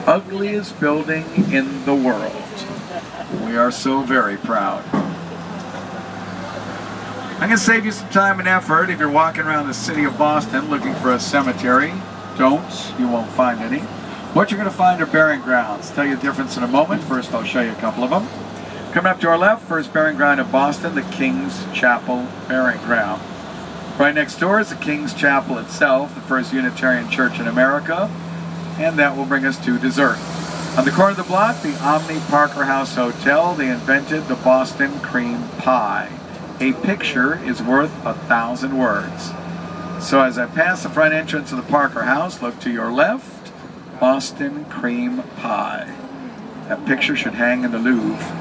Ugliest building in the world. We are so very proud. I'm going to save you some time and effort if you're walking around the city of Boston looking for a cemetery. Don't. You won't find any. What you're going to find are burying grounds. Tell you the difference in a moment. First, I'll show you a couple of them. Coming up to our left, first burying ground in Boston, the King's Chapel Burying Ground. Right next door is the King's Chapel itself, the first Unitarian church in America. And that will bring us to dessert. On the corner of the block, the Omni Parker House Hotel. They invented the Boston cream pie. A picture is worth 1,000 words. So as I pass the front entrance of the Parker House, look to your left, Boston cream pie. That picture should hang in the Louvre.